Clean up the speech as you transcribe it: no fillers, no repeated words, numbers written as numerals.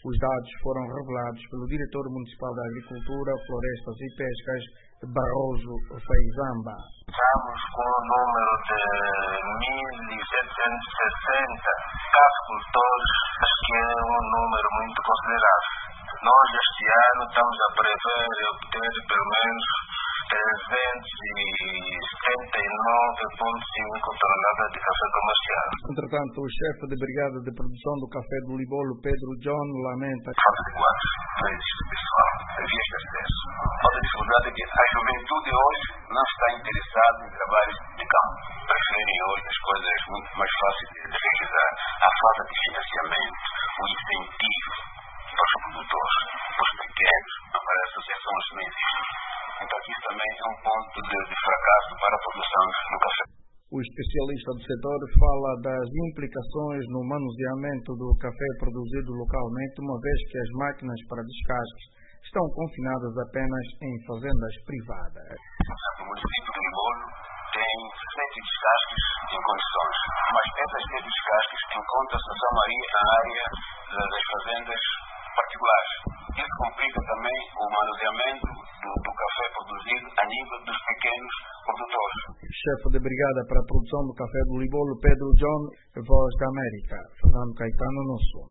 Os dados foram revelados pelo diretor municipal da Agricultura, Florestas e Pescas, Barroso Feizamba. Estamos com um número de 1.760 caficultores, que é um número muito considerável. Nós este ano estamos a prever obter pelo menos 379,5 toneladas de café comercial. Entretanto, o chefe de brigada de produção do café do Libolo, Pedro John, lamenta falta de quadros pessoal, vias de acesso. Outra dificuldade é que a juventude hoje não está interessada em trabalhos de campo. Preferem hoje as coisas muito mais fáceis de realizar. A falta de financiamento, o incentivo para os produtores, para os pequenos, para as associações não existem. Então isso também é um ponto de fracasso para a produção do café. O especialista do setor fala das implicações no manuseamento do café produzido localmente, uma vez que as máquinas para descasques estão confinadas apenas em fazendas privadas. O município do Libolo tem 7 descasques em condições, mas essas 7 descasques encontram-se na maioria na área das fazendas particulares. Isso complica também o manuseamento do café produzido a nível dos pequenos produtores. Chefe de brigada para a produção do café do Libolo, Pedro John, Voz da América, Fernando Caetano, no Sul.